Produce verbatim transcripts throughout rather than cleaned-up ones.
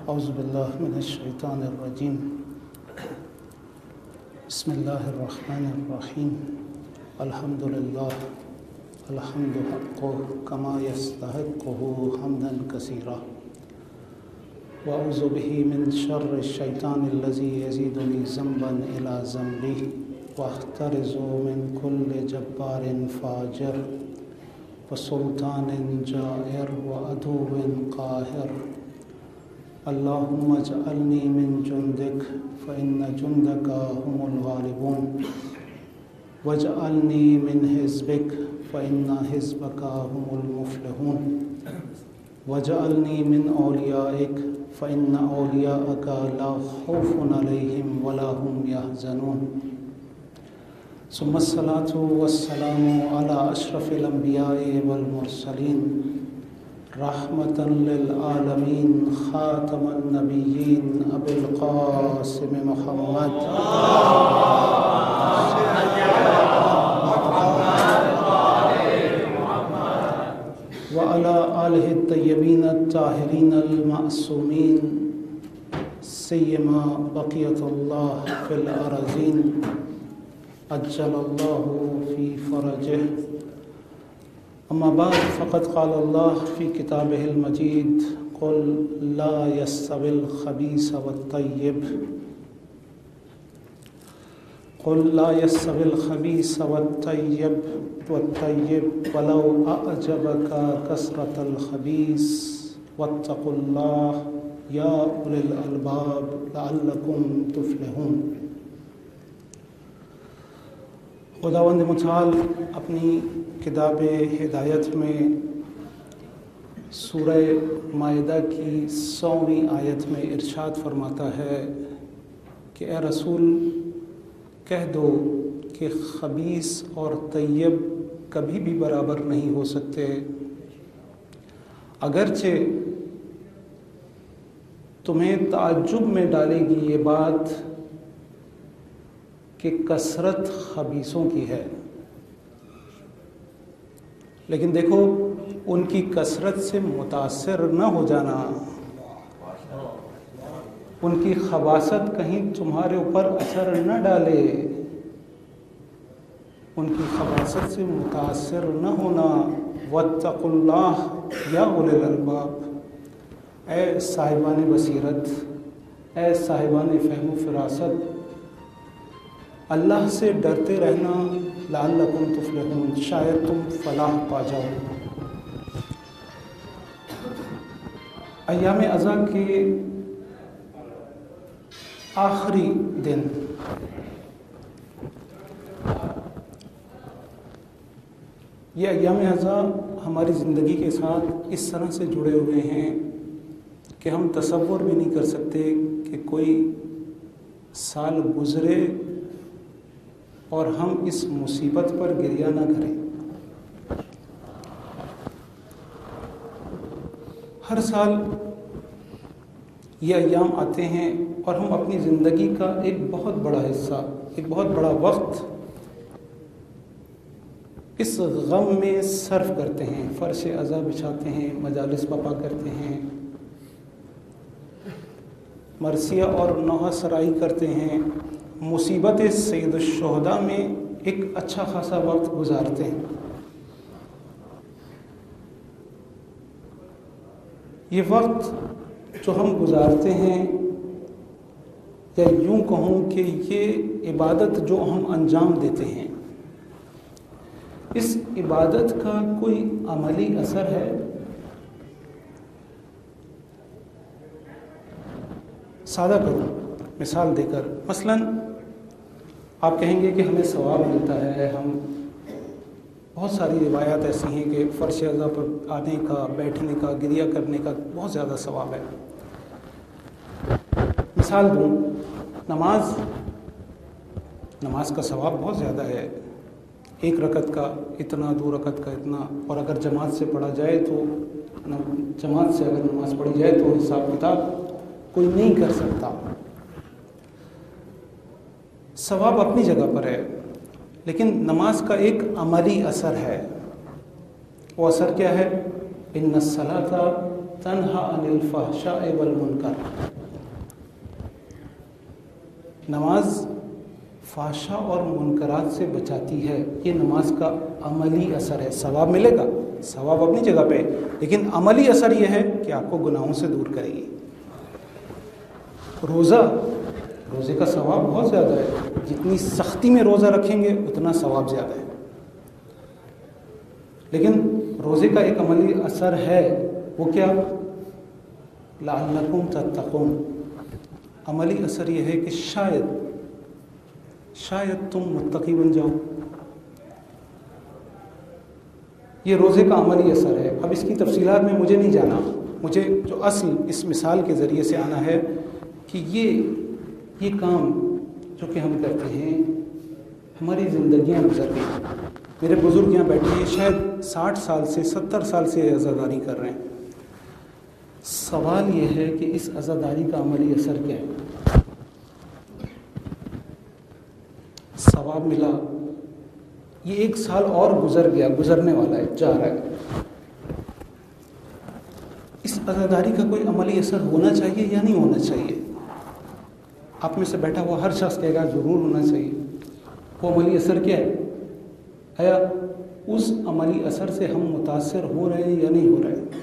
اعوذ باللہ من الشیطان الرجیم بسم اللہ الرحمن الرحیم الحمد للہ الحمد حق کما یستحقہ حمدا کثیرا واعوذ به من شر الشیطان الذی یزیدنی ذنبا الی ذنبی واحترز من كل جبار فاجر وسلطان جائر وعدو قاہر اللہم اجعلنی من جندک فإن جندک هم الغالبون واجعلنی من حزبک فإن حزبک هم المفلحون واجعلنی من اولیائک فإن اولیاءک لا خوف علیہم ولا هم يحزنون ثم الصلاة والسلام على اشرف الانبیاء والمرسلین رحمة للعالمین خاتم النبیین ابی القاسم محمد وعلى آلہ الطیبین الطاہرین المعصومین سیما بقیت اللہ فی الارضین عجل اللہ فی فرجہ اما بعد فقد قال اللہ فی کتابہ المجید قل لا یستوی الخبیث والطیب قل لا یستوی الخبیث والطیب والطیب ولو اعجبک کثرت الخبیث واتقوا اللہ یا اولی الالباب لعلکم تفلحون۔ خداوند متعال اپنی کتاب ہدایت میں سورہ مائدہ کی سویں آیت میں ارشاد فرماتا ہے کہ اے رسول کہہ دو کہ خبیث اور طیب کبھی بھی برابر نہیں ہو سکتے، اگرچہ تمہیں تعجب میں ڈالے گی یہ بات کہ کثرت خبیثوں کی ہے، لیکن دیکھو ان کی کثرت سے متاثر نہ ہو جانا، ان کی خباثت کہیں تمہارے اوپر اثر نہ ڈالے، ان کی خباثت سے متاثر نہ ہونا۔ واتقوا اللہ یا اولی الالباب، اے صاحبان بصیرت، اے صاحبان فہم و فراست، اللہ سے ڈرتے رہنا، لعلکم تفلحون، شاید تم فلاح پا جاؤ۔ ایام عزا کے آخری دن یہ ایام عزا ہماری زندگی کے ساتھ اس طرح سے جڑے ہوئے ہیں کہ ہم تصور بھی نہیں کر سکتے کہ کوئی سال گزرے اور ہم اس مصیبت پر گریہ نہ کریں۔ ہر سال یہ ایام آتے ہیں اور ہم اپنی زندگی کا ایک بہت بڑا حصہ، ایک بہت بڑا وقت اس غم میں صرف کرتے ہیں، فرش عزا بچھاتے ہیں، مجالس برپا کرتے ہیں، مرثیہ اور نوحہ سرائی کرتے ہیں، مصیبت سید الشہداء میں ایک اچھا خاصا وقت گزارتے ہیں۔ یہ وقت جو ہم گزارتے ہیں، یا یوں کہوں کہ یہ عبادت جو ہم انجام دیتے ہیں، اس عبادت کا کوئی عملی اثر ہے؟ سادہ کروں مثال دے کر، مثلاً آپ کہیں گے کہ ہمیں ثواب ملتا ہے، ہم بہت ساری روایات ایسی ہیں کہ فرش عزا پر آنے کا، بیٹھنے کا، گریہ کرنے کا بہت زیادہ ثواب ہے۔ مثال دوں، نماز نماز کا ثواب بہت زیادہ ہے، ایک رکعت کا اتنا، دو رکعت کا اتنا، اور اگر جماعت سے پڑھا جائے تو جماعت سے اگر نماز پڑھی جائے تو حساب کتاب کوئی نہیں کر سکتا۔ ثواب اپنی جگہ پر ہے، لیکن نماز کا ایک عملی اثر ہے۔ وہ اثر کیا ہے؟ ان الصلاۃ तन्हा अनिल फहशाए वल मुनकर। नमाज फाशा और मुनकरात से बचाती है। ये नमाज का अमली असर है। सवाब मिलेगा, सवाब अपनी जगह पे, लेकिन अमली असर ये है कि आपको गुनाहों से दूर करेगी। रोज़ा, रोज़े का सवाब बहुत ज़्यादा है। जितनी सख्ती में रोज़ा रखेंगे उतना सवाब ज़्यादा है। लेकिन रोज़े का एक अमली असर है, वो क्या? लअल्लकुम तत्तक़ून। अमली असर ये है कि शायद शायद तुम मुत्तकी बन जाओ। ये रोज़े का अमली असर है। अब इसकी तफसीलात में मुझे नहीं जाना, मुझे जो असल इस मिसाल के ज़रिए से आना है कि ये ये काम जो कि हम करते हैं, हमारी ज़िंदगियाँ गुजर गई। मेरे बुज़ुर्ग यहाँ बैठे हैं, शायद साठ साल से सत्तर साल से अज़ादारी कर रहे हैं। सवाल ये है कि इस अज़ादारी का अमली असर क्या है? सवाब मिला, ये एक साल और गुजर गया, गुजरने वाला है, जा रहा है। इस अज़ादारी का कोई अमली असर होना चाहिए या नहीं होना चाहिए? आप में से बैठा हुआ हर शख्स कहेगा ज़रूर होना चाहिए। वो अमली असर क्या है? आया उस अमली असर से हम मुतासर हो रहे हैं या नहीं हो रहे हैं?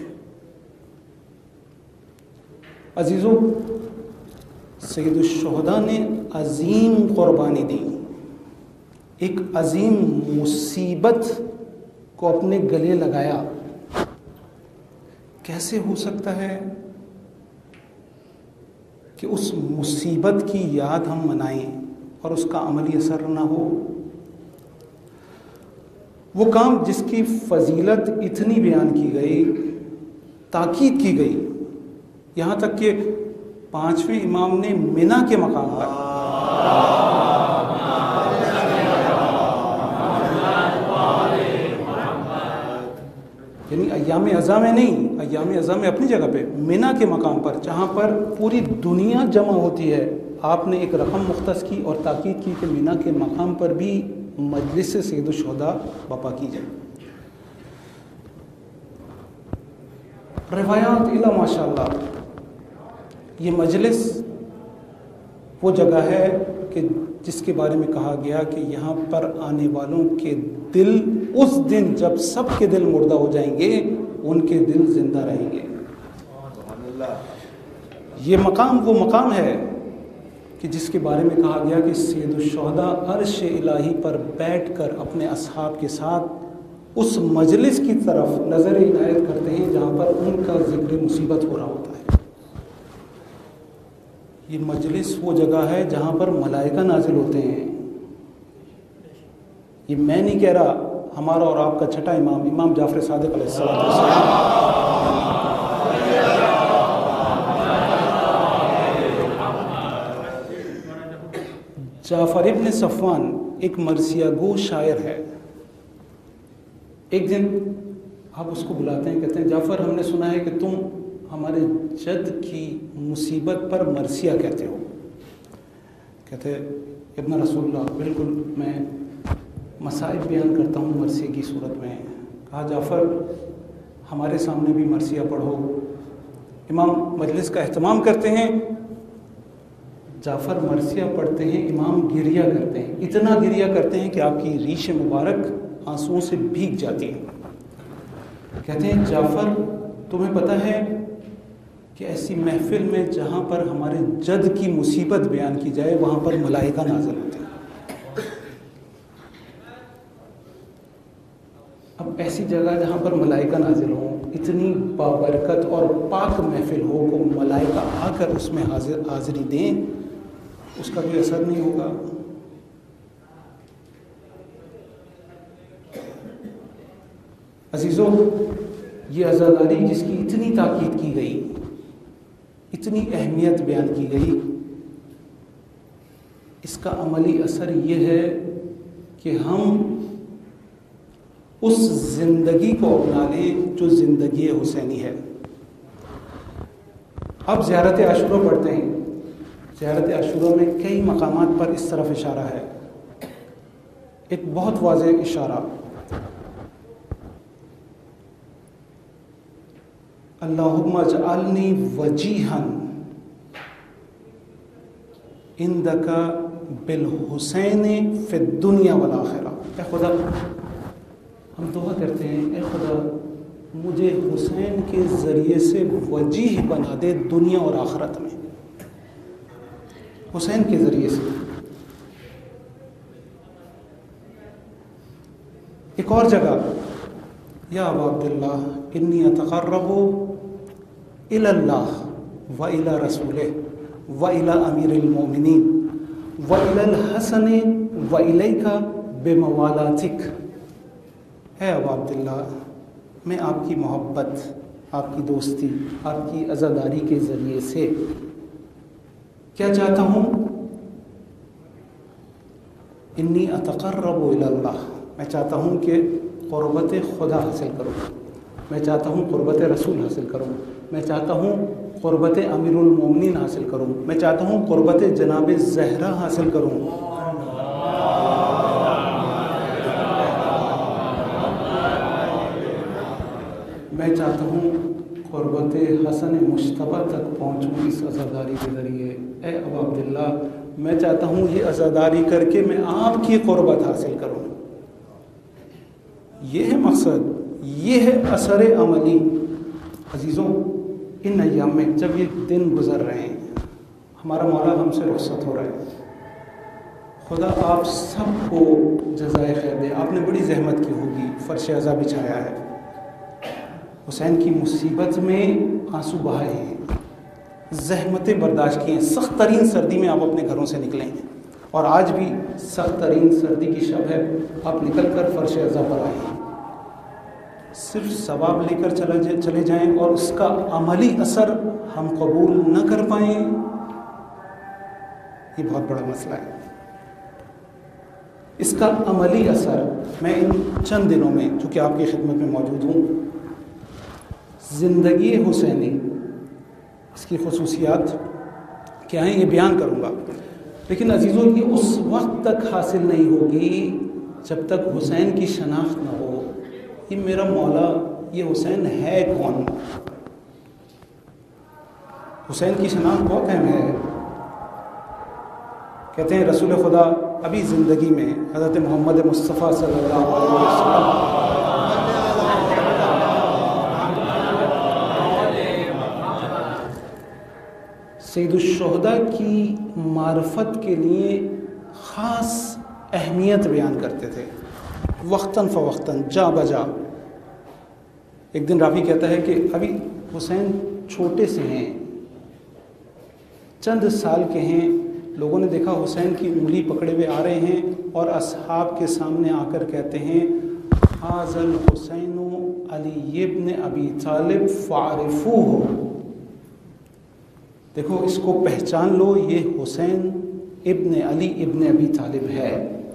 अजीज़ों, सैयदुश्शुहदा ने अजीम कुर्बानी दी, एक अजीम मुसीबत को अपने गले लगाया। कैसे हो सकता है कि उस मुसीबत की याद हम मनाएं और उसका अमली असर ना हो? वो काम जिसकी फजीलत इतनी बयान की गई, ताकीद की गई, यहाँ तक कि पांचवें इमाम ने मिना के मकाम पर यानी अय्याम अज़ा में नहीं, अय्याम अज़ा में अपनी जगह पे, मिना के मकाम पर जहाँ पर पूरी दुनिया जमा होती है, आपने एक रकम मुख्तस की और ताकीद की कि मिना के मकाम पर भी मजलिस से सैयदुश्शुहदा बपा की जाए। रिवायात इला माशाअल्लाह, ये मजलिस वो जगह है कि जिसके बारे में कहा गया कि यहाँ पर आने वालों के दिल उस दिन जब सबके दिल मुर्दा हो जाएंगे, उनके दिल जिंदा रहेंगे। ये मकाम वो मकाम है कि जिसके बारे में कहा गया कि सैयदुश्शुहदा अर्श इलाही पर बैठकर अपने असहाब के साथ उस मजलिस की तरफ नज़र इनायत करते हैं जहाँ पर उनका जिक्र मुसीबत हो रहा होता है। ये मजलिस वो जगह है जहाँ पर मलाइका नाजिल होते हैं। ये मैं नहीं कह रहा, हमारा और आपका छठा इमाम, इमाम जाफर सादिक अलैहिस्सलाम, जाफर इब्न सफ़वान एक मरसिया गो शायर है। एक दिन आप उसको बुलाते हैं, कहते हैं जाफर, हमने सुना है कि तुम हमारे जद की मुसीबत पर मरसिया कहते हो। कहते इब्न रसूलल्लाह, बिल्कुल मैं मसाइब बयान करता हूँ मरसिया की सूरत में। कहा जाफ़र, हमारे सामने भी मरसिया पढ़ो। इमाम मजलिस का एहतमाम करते हैं, जाफ़र मरसिया पढ़ते हैं, इमाम गिरिया करते हैं, इतना गिरिया करते हैं कि आपकी रीश मुबारक आंसुओं से भीग जाती है। कहते हैं जाफ़र, तुम्हें पता है कि ऐसी महफिल में जहाँ पर हमारे जद की मुसीबत बयान की जाए वहाँ पर मलाइका नाज़िल होते हैं। अब ऐसी जगह जहाँ पर मलाइका नाज़िल हो, इतनी बाबरकत और पाक महफिल हो को मलाइका आकर उसमें हाजिर हाजिरी दें, उसका कोई असर नहीं होगा। अजीज़ों, ये अज़ादारी जिसकी इतनी ताकीद की गई, इतनी अहमियत बयान की गई, इसका अमली असर ये है कि हम उस ज़िंदगी को अपना लें जो ज़िंदगी हुसैनी है। अब ज़ियारत आशूरा पढ़ते हैं। ज़ियारत आशूरा में कई मकामात पर इस तरफ इशारा है, एक बहुत वाज़ेह इशारा। अल्लाहुम्मा जअलनी वजीहन इंदका बिल हुसैन फिद दुनिया वल आखिरा। ए खुदा, हम दुआ करते हैं, ए खुदा मुझे हुसैन के ज़रिए से वजीह बना दे दुनिया और आखिरत में, हुसैन के ज़रिए से। एक और जगह, या अबा अब्दुल्लाह इन्नी अतक़र्रबु इलल्लाह व इला रसूलिह व इला अमीरिल मोमिनीन व इलल हसन व इलैका बिमवालातिक। है अबा अब्दुल्लाह, मैं आपकी मोहब्बत, आपकी दोस्ती, आपकी अज़ादारी के ज़रिए से क्या चाहता हूँ? इन्नी अतक़र्रबु इलल्लाह, मैं चाहता हूँ कि क़ुर्बत खुदा हासिल करूँ, मैं चाहता हूँ क़ुर्बत रसूल हासिल करूँ, मैं चाहता हूँ क़ुर्बत अमीरुल मोमिनीन हासिल करूँ, मैं चाहता हूँ क़ुर्बत जनाब ज़हरा हासिल करूँ। मैं चाहता हूँ क़ुर्बत हसन मुश्तबा तक पहुँचूँ इस अज़ादारी के ज़रिए। ए अबा अब्दुल्लाह, मैं चाहता हूँ ये अज़ादारी करके मैं आपकी क़ुर्बत हासिल करूँ। ये है मकसद, ये है असर अमली। अजीज़ों, इन अय्याम में जब ये दिन गुज़र रहे हैं, हमारा मौला हमसे रुख़्सत हो रहा है, खुदा आप सबको जज़ाए खैर दे। आपने बड़ी ज़हमत की होगी, फ़र्श अज़ा बिछाया है, हुसैन की मुसीबत में आंसू बहाए हैं, ज़हमतें बर्दाश्त की हैं, सख्त तरीन सर्दी में आप अपने घरों से निकले हैं, और आज भी सख्त तरीन सर्दी की शब है, आप निकल कर फ़र्श अज़ा पर आए हैं। सिर्फ सवाब लेकर चला चले जाएं और उसका अमली असर हम कबूल न कर पाएँ, ये बहुत बड़ा मसला है। इसका अमली असर मैं इन चंद दिनों में, चूँकि आपकी खिदमत में मौजूद हूँ, ज़िंदगी हुसैनी, इसकी खसूसियात क्या हैं ये बयान करूँगा। लेकिन अजीज़ों, ये उस वक्त तक हासिल नहीं होगी जब तक हुसैन की शनाख्त न हो। ये मेरा मौला, ये हुसैन है कौन? हुसैन की शनाख्त बहुत अहम है। कहते हैं रसूल खुदा अभी ज़िंदगी में हज़रत मोहम्मद मुस्तफ़ा सल्लल्लाहु अलैहि वसल्लम सैयदुश्शुहदा की मार्फत के लिए ख़ास अहमियत बयान करते थे, वक्तन फ़वक्तन, जा बजा। एक दिन रावी कहता है कि अभी हुसैन छोटे से हैं, चंद साल के हैं, लोगों ने देखा हुसैन की उंगली पकड़े हुए आ रहे हैं और असहाब के सामने आकर कहते हैं, हाज़ल हुसैनु अली इब्न अबी तालिब फ़ारिफ़ूहु, देखो इसको पहचान लो, ये हुसैन इब्न अली इब्न अबी तालिब है।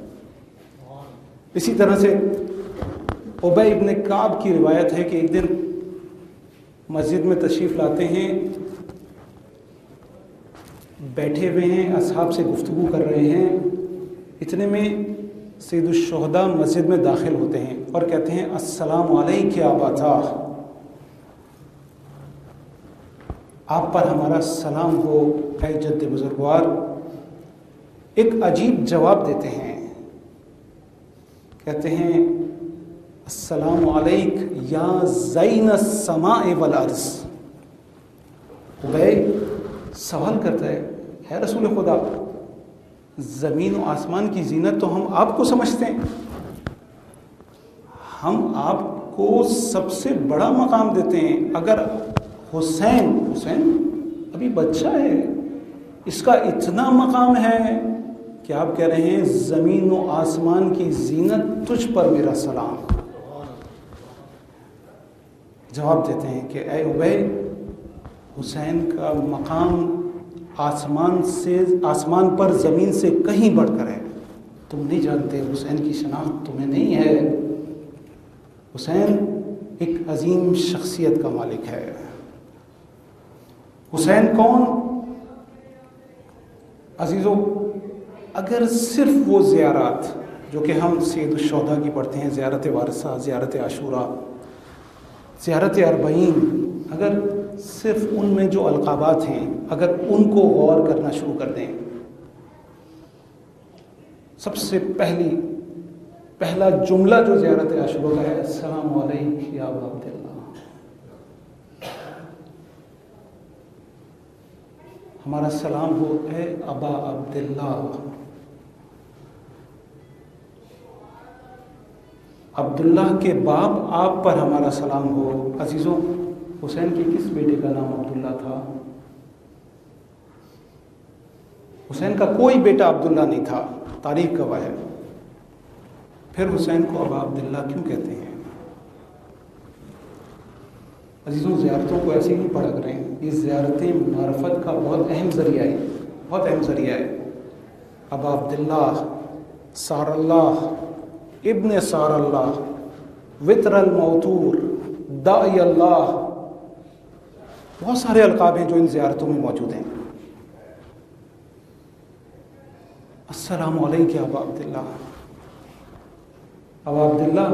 इसी तरह से उबय इब्न काब की रिवायत है कि एक दिन मस्जिद में तशरीफ़ लाते हैं, बैठे हुए हैं, असहाब से गुफ्तगू कर रहे हैं, इतने में सैयदुश्शुहदा मस्जिद में दाखिल होते हैं और कहते हैं, अस्सलामु अलैका अबा, आप पर हमारा सलाम हो ऐ जद्द बुजुर्गवार। एक अजीब जवाब देते हैं, कहते हैं, अस्सलामु अलैक या ज़ैन समाए वल अर्ज़। उबय सवाल करता है, है रसूल खुदा, ज़मीन और आसमान की जीनत तो हम आपको समझते हैं, हम आपको सबसे बड़ा मकाम देते हैं, अगर हुसैन हुसैन अभी बच्चा है, इसका इतना मकाम है कि आप कह रहे हैं ज़मीन व आसमान की जीनत तुझ पर मेरा सलाम। जवाब देते हैं कि ऐ उबय, हुसैन का मकाम आसमान से आसमान पर ज़मीन से कहीं बढ़कर है, तुम नहीं जानते, हुसैन की शनाख्त तुम्हें नहीं है। हुसैन एक अजीम शख्सियत का मालिक है। हुसैन कौन? अजीज़ों, अगर सिर्फ वो ज़ियारत जो कि हम सैयदुश्शुहदा की पढ़ते हैं, ज़ियारत वारसा, ज़ियारत आशूरा, ज़ियारत अरबईन, اگر صرف ان میں جو القابات ہیں اگر ان کو غور کرنا شروع کر دیں، سب سے پہلی پہلا جملہ جو زیارت عاشورہ کا ہے، السلام علیک یا ابا عبداللہ، ہمارا سلام ہو اے ابا عبداللہ، عبداللہ کے باپ آپ پر ہمارا سلام ہو۔ عزیزوں، حسین کے کس بیٹے کا نام عبداللہ تھا؟ حسین کا کوئی بیٹا عبداللہ نہیں تھا، تاریخ گواہ ہے۔ پھر حسین کو ابا عبداللہ کیوں کہتے ہیں؟ عزیزوں، زیارتوں کو ایسے ہی پڑھا کریں، یہ زیارتیں معرفت کا بہت اہم ذریعہ ہے، بہت اہم ذریعہ ہے۔ ابا عبداللہ، سار اللہ، ابن سار اللہ، وطر الموتور، داعی اللہ، بہت سارے القاب ہیں جو ان زیارتوں میں موجود ہیں۔ السلام علیکم ابا عبداللہ، ابا عبداللہ،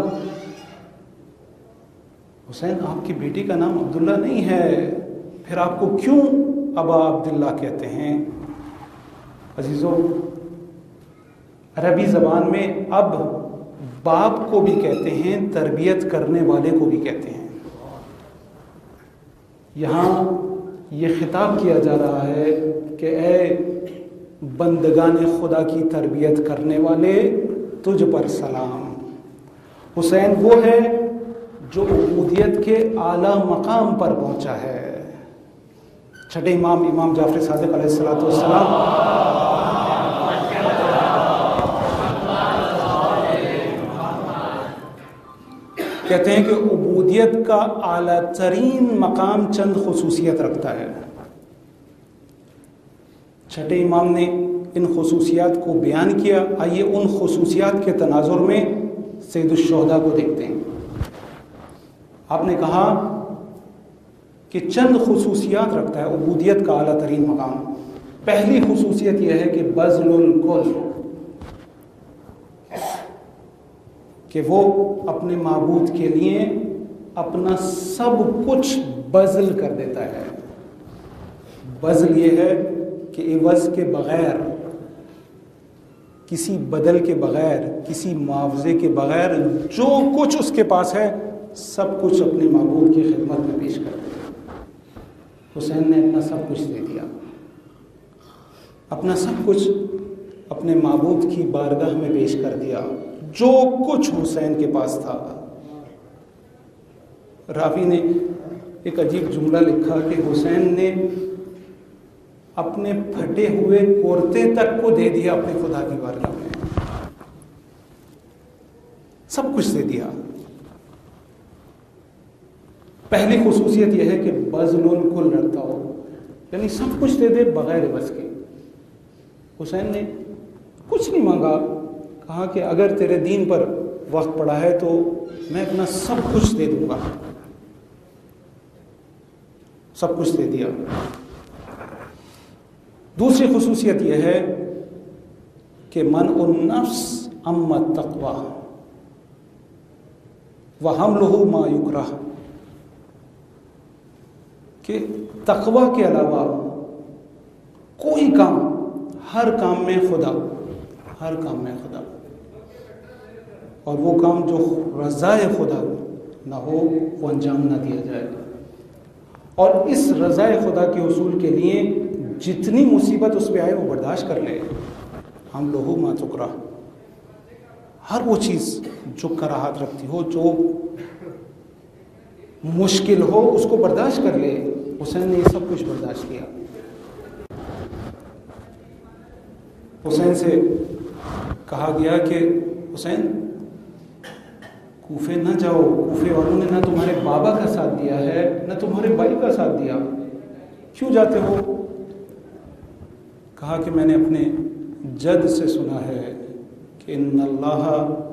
حسین آپ کی بیٹی کا نام عبداللہ نہیں ہے، پھر آپ کو کیوں ابا عبداللہ کہتے ہیں؟ عزیزوں، عربی زبان میں اب باپ کو بھی کہتے ہیں، تربیت کرنے والے کو بھی کہتے ہیں۔ یہاں یہ خطاب کیا جا رہا ہے کہ اے بندگان خدا کی تربیت کرنے والے، تجھ پر سلام۔ حسین وہ ہے جو عبودیت کے اعلیٰ مقام پر پہنچا ہے۔ چھٹے امام امام جعفر صادق علیہ الصلوۃ والسلام کہتے ہیں کہ عبودیت کا اعلیٰ ترین مقام چند خصوصیت رکھتا ہے۔ چھٹے امام نے ان خصوصیات کو بیان کیا۔ آئیے ان خصوصیات کے تناظر میں سید الشہداء کو دیکھتے ہیں۔ آپ نے کہا کہ چند خصوصیات رکھتا ہے عبودیت کا اعلیٰ ترین مقام۔ پہلی خصوصیت یہ ہے کہ بذل الکل، کہ وہ اپنے معبود کے لیے اپنا سب کچھ بذل کر دیتا ہے۔ بذل یہ ہے کہ عوض کے بغیر، کسی بدل کے بغیر، کسی معاوضے کے بغیر جو کچھ اس کے پاس ہے سب کچھ اپنے معبود کی خدمت میں پیش کر دیا۔ حسین نے اپنا سب کچھ دے دیا، اپنا سب کچھ اپنے معبود کی بارگاہ میں پیش کر دیا، جو کچھ حسین کے پاس تھا۔ راوی نے ایک عجیب جملہ لکھا کہ حسین نے اپنے پھٹے ہوئے کرتے تک کو دے دیا اپنے خدا کی بارگاہ میں، سب کچھ دے دیا۔ پہلی خصوصیت یہ ہے کہ بذل الکل رکھتا ہو، یعنی سب کچھ دے دے بغیر عوض کے۔ حسین نے کچھ نہیں مانگا، کہا کہ اگر تیرے دین پر وقت پڑا ہے تو میں اپنا سب کچھ دے دوں گا، سب کچھ دے دیا۔ دوسری خصوصیت یہ ہے کہ منع النفس اما التقوی وحملہ ما یکرہ، کہ تقوی کے علاوہ کوئی کام، ہر کام میں خدا، ہر کام میں خدا، اور وہ کام جو رضائے خدا نہ ہو وہ انجام نہ دیا جائے۔ اور اس رضائے خدا کے حصول کے لیے جتنی مصیبت اس پہ آئے وہ برداشت کر لے۔ ہم لوہو ما تکرہ، ہر وہ چیز جو کراہت رکھتی ہو، جو مشکل ہو، اس کو برداشت کر لے۔ حسین نے یہ سب کچھ برداشت کیا۔ حسین سے کہا گیا کہ حسین کوفے نہ جاؤ، کوفے والوں نے نہ تمہارے بابا کا ساتھ دیا ہے نہ تمہارے بھائی کا ساتھ دیا، کیوں جاتے ہو؟ کہا کہ میں نے اپنے جد سے سنا ہے کہ ان اللہ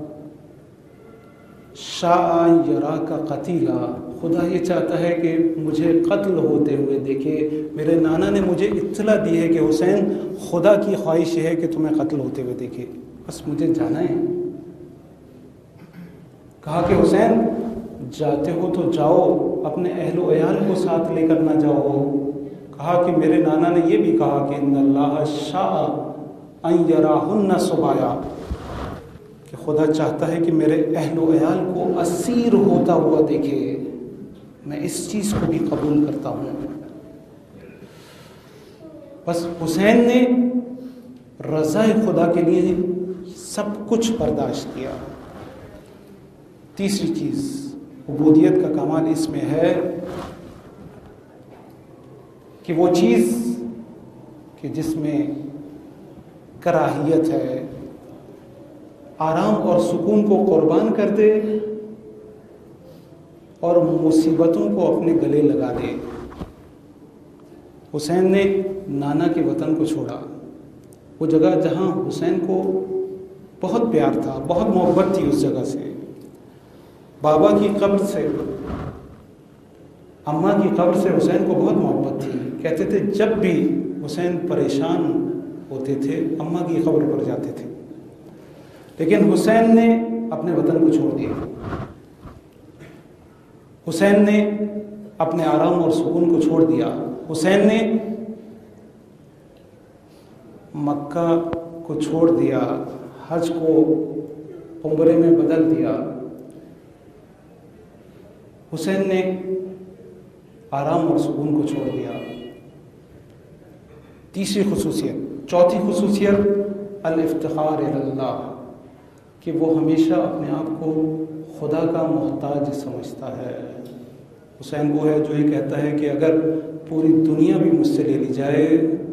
شاء یراک قتیلا، خدا یہ چاہتا ہے کہ مجھے قتل ہوتے ہوئے دیکھے۔ میرے نانا نے مجھے اطلاع دی ہے کہ حسین خدا کی خواہش ہے کہ تمہیں قتل ہوتے ہوئے دیکھے، بس مجھے جانا ہے۔ کہا کہ حسین جاتے ہو تو جاؤ، اپنے اہل و عیال کو ساتھ لے کر نہ جاؤ۔ کہا کہ میرے نانا نے یہ بھی کہا کہ ان اللہ شاء ان یراہن سبایا، کہ خدا چاہتا ہے کہ میرے اہل و عیال کو اسیر ہوتا ہوا دیکھے، میں اس چیز کو بھی قبول کرتا ہوں۔ بس حسین نے رضا خدا کے لیے سب کچھ برداشت کیا۔ تیسری چیز عبودیت کا کمال اس میں ہے کہ وہ چیز کہ جس میں کراہیت ہے، آرام اور سکون کو قربان کر دے اور مصیبتوں کو اپنے گلے لگا دے۔ حسین نے نانا کے وطن کو چھوڑا، وہ جگہ جہاں حسین کو بہت پیار تھا، بہت محبت تھی اس جگہ سے، بابا کی قبر سے، اماں کی قبر سے حسین کو بہت محبت تھی۔ کہتے تھے جب بھی حسین پریشان ہوتے تھے اماں کی قبر پر جاتے تھے، لیکن حسین نے اپنے وطن کو چھوڑ دیا، حسین نے اپنے آرام اور سکون کو چھوڑ دیا، حسین نے مکہ کو چھوڑ دیا، حج کو عمرے میں بدل دیا، حسین نے آرام اور سکون کو چھوڑ دیا۔ تیسری خصوصیت، چوتھی خصوصیت الافتخار اللہ، کہ وہ ہمیشہ اپنے آپ کو خدا کا محتاج سمجھتا ہے۔ حسین وہ ہے جو یہ کہتا ہے کہ اگر پوری دنیا بھی مجھ سے لے لی جائے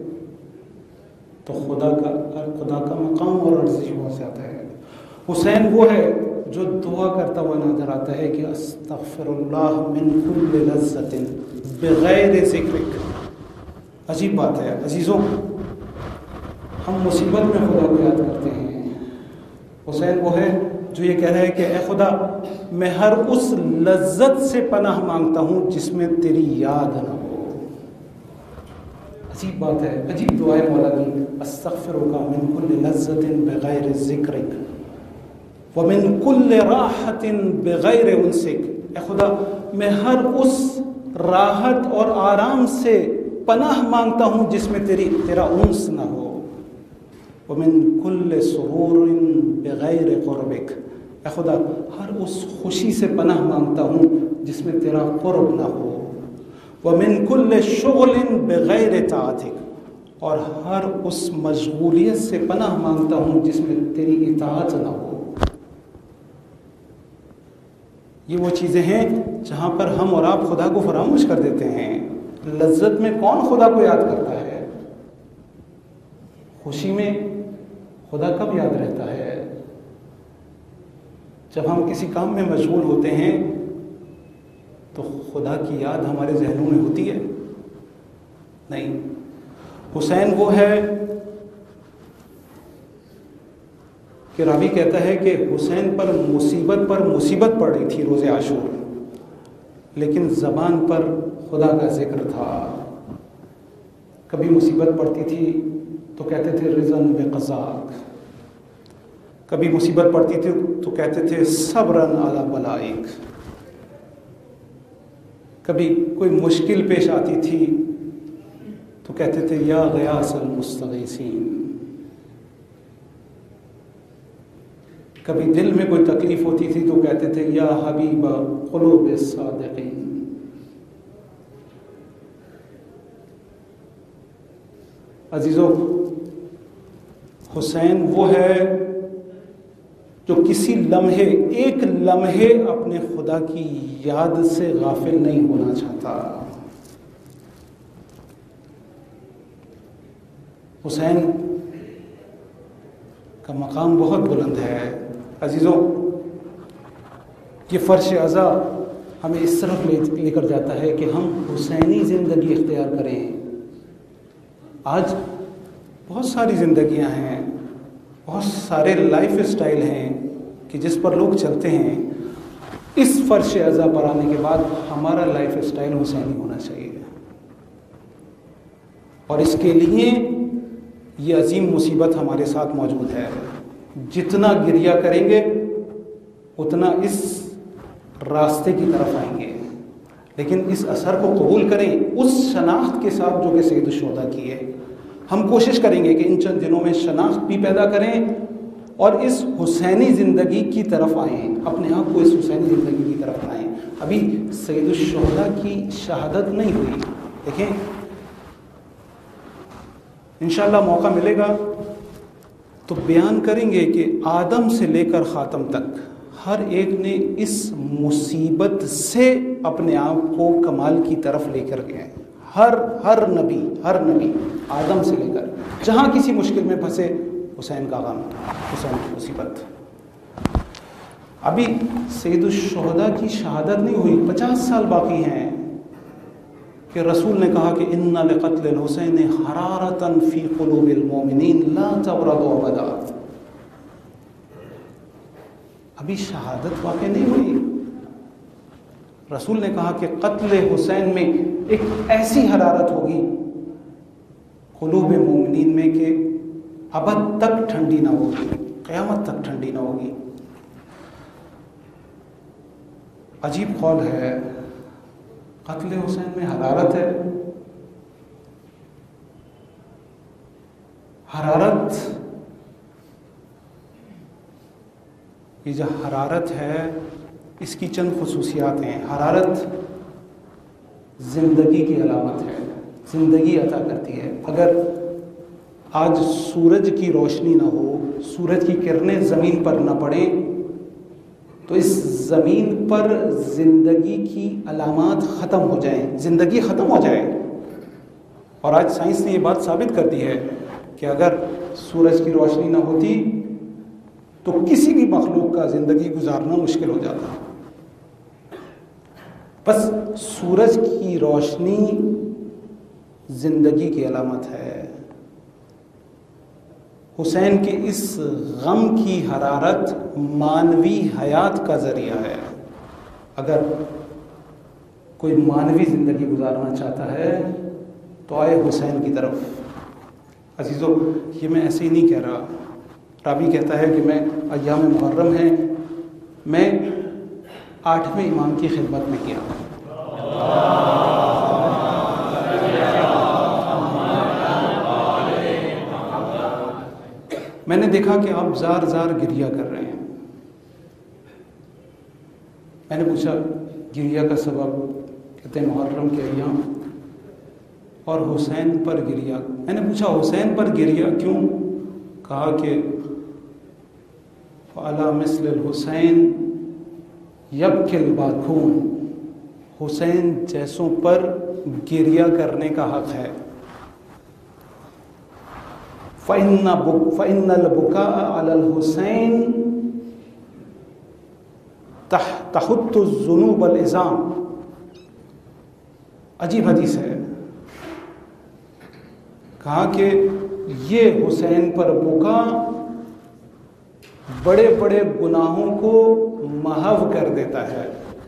تو خدا کا خدا کا مقام اور عرضی ہو جاتا ہے۔ حسین وہ ہے جو دعا کرتا ہوا نظر آتا ہے کہ استغفر اللہ من کل لذت بغیر ذکرک۔ عجیب بات ہے عزیزوں، ہم مصیبت میں خدا کو یاد کرتے ہیں، حسین وہ ہے جو یہ کہہ رہا ہے کہ اے خدا میں ہر اس لذت سے پناہ مانگتا ہوں جس میں تیری یاد نہ ہو۔ عجیب بات ہے، عجیب دعا ہے مولا کی، استغفرک من کل لذت بغیر ذکرک ومن کل راحت بغیر انسک۔ اے خدا میں ہر اس راحت اور آرام سے پناہ مانگتا ہوں جس میں تیری تیرا انس نہ ہو، ومن کل سرور بغیر قربک۔ اے خدا ہر اس خوشی سے پناہ مانگتا ہوں جس میں تیرا قرب نہ ہو، ومن کل شغل بغیر طاعتک، اور ہر اس مشغولیت سے پناہ مانگتا ہوں جس میں تیری اطاعت نہ ہو۔ یہ وہ چیزیں ہیں جہاں پر ہم اور آپ خدا کو فراموش کر دیتے ہیں۔ لذت میں کون خدا کو یاد کرتا ہے؟ خوشی میں خدا کب یاد رہتا ہے؟ جب ہم کسی کام میں مشغول ہوتے ہیں تو خدا کی یاد ہمارے ذہنوں میں ہوتی ہے؟ نہیں۔ حسین وہ ہے کہ راوی کہتا ہے کہ حسین پر مصیبت پر مصیبت پڑ رہی تھی روز عاشور، لیکن زبان پر خدا کا ذکر تھا۔ کبھی مصیبت پڑتی تھی تو کہتے تھے رضن بقضاک، کبھی مصیبت پڑتی تھی تو کہتے تھے صبرن علی بلائک، کبھی کوئی مشکل پیش آتی تھی تو کہتے تھے یا غیاث المستغیثین، کبھی دل میں کوئی تکلیف ہوتی تھی تو کہتے تھے یا حبیب قلوب الصادقین۔ عزیزو، حسین وہ ہے جو کسی لمحے ایک لمحے اپنے خدا کی یاد سے غافل نہیں ہونا چاہتا۔ حسین کا مقام بہت بلند ہے عزیزوں۔ یہ فرش عزا ہمیں اس طرف لے کر جاتا ہے کہ ہم حسینی زندگی اختیار کریں۔ آج بہت ساری زندگیاں ہیں، بہت سارے لائف اسٹائل ہیں کہ جس پر لوگ چلتے ہیں۔ اس فرش عزا پر آنے کے بعد ہمارا لائف اسٹائل حسینی ہونا چاہیے، اور اس کے لیے یہ عظیم مصیبت ہمارے ساتھ موجود ہے۔ جتنا گریہ کریں گے اتنا اس راستے کی طرف آئیں گے، لیکن اس اثر کو قبول کریں اس شناخت کے ساتھ جو کہ سید الشہداء کی ہے۔ ہم کوشش کریں گے کہ ان چند دنوں میں شناخت بھی پیدا کریں اور اس حسینی زندگی کی طرف آئیں، اپنے آپ کو اس حسینی زندگی کی طرف لائیں۔ ابھی سید الشہداء کی شہادت نہیں ہوئی، دیکھیں انشاءاللہ موقع ملے گا تو بیان کریں گے کہ آدم سے لے کر خاتم تک ہر ایک نے اس مصیبت سے اپنے آپ کو کمال کی طرف لے کر گئے، ہر ہر نبی ہر نبی آدم سے لے کر جہاں کسی مشکل میں پھنسے حسین کا غم، حسین کی مصیبت۔ ابھی سید الشہداء کی شہادت نہیں ہوئی، پچاس سال باقی ہیں کہ رسول نے کہا کہ ان لقتل الحسین حرارتا فی قلوب المؤمنین لا تبرد ابدا۔ ابھی شہادت واقع نہیں ہوئی، رسول نے کہا کہ قتل حسین میں ایک ایسی حرارت ہوگی قلوب مومنین میں کہ ابد تک ٹھنڈی نہ ہوگی، قیامت تک ٹھنڈی نہ ہوگی۔ عجیب قول ہے، قتل حسین میں حرارت ہے، حرارت یہ جو حرارت ہے اس کی چند خصوصیات ہیں۔ حرارت زندگی کی علامت ہے، زندگی عطا کرتی ہے۔ اگر آج سورج کی روشنی نہ ہو، سورج کی کرنیں زمین پر نہ پڑیں تو اس زمین پر زندگی کی علامات ختم ہو جائیں، زندگی ختم ہو جائے۔ اور آج سائنس نے یہ بات ثابت کر دی ہے کہ اگر سورج کی روشنی نہ ہوتی تو کسی بھی مخلوق کا زندگی گزارنا مشکل ہو جاتا۔ بس سورج کی روشنی زندگی کی علامت ہے۔ حسین کے اس غم کی حرارت مانوی حیات کا ذریعہ ہے۔ اگر کوئی مانوی زندگی گزارنا چاہتا ہے تو آئے حسین کی طرف۔ عزیزو، یہ میں ایسے ہی نہیں کہہ رہا، راوی کہتا ہے کہ میں ایام محرم ہیں میں آٹھویں امام کی خدمت میں کیا، میں نے دیکھا کہ آپ زار زار گریہ کر رہے ہیں۔ میں نے پوچھا گریہ کا سبب؟ کہتے ہیں محرم کے ایام اور حسین پر گریہ۔ میں نے پوچھا حسین پر گریہ کیوں؟ کہا کہ فعلی مثل الحسین یبکی الباکون، حسین جیسوں پر گریہ کرنے کا حق ہے۔ فَإِنَّ الْبُكَاءَ عَلَى الْحُسَيْنِ تَحُتُّ الذُّنُوبَ الْعِظَامَ۔ عجیب حدیث ہے، کہا کہ یہ حسین پر بکا بڑے بڑے گناہوں کو محو کر دیتا ہے،